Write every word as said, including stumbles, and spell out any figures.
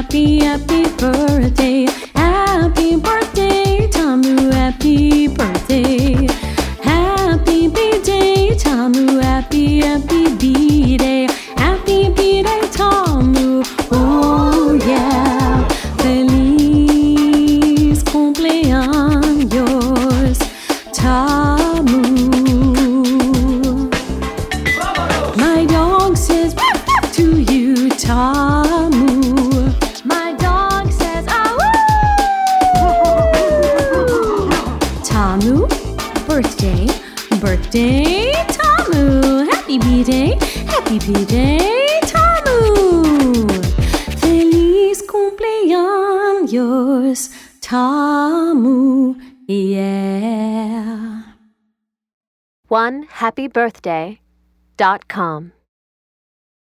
happy, happy birthday. Happy birthday, Tamu, happy birthday. Happy B-day, Tamu, happy, happy B-day. Happy B-day, Tamu, oh yeah. Feliz cumpleaños, Tamu. My dog says to you, Tamu. My dog says, ah, woo! Tamu, birthday, birthday, Tamu. Happy B-day, happy B-day, Tamu. Feliz cumpleaños, Tamu, yeah. one happy birthday dot com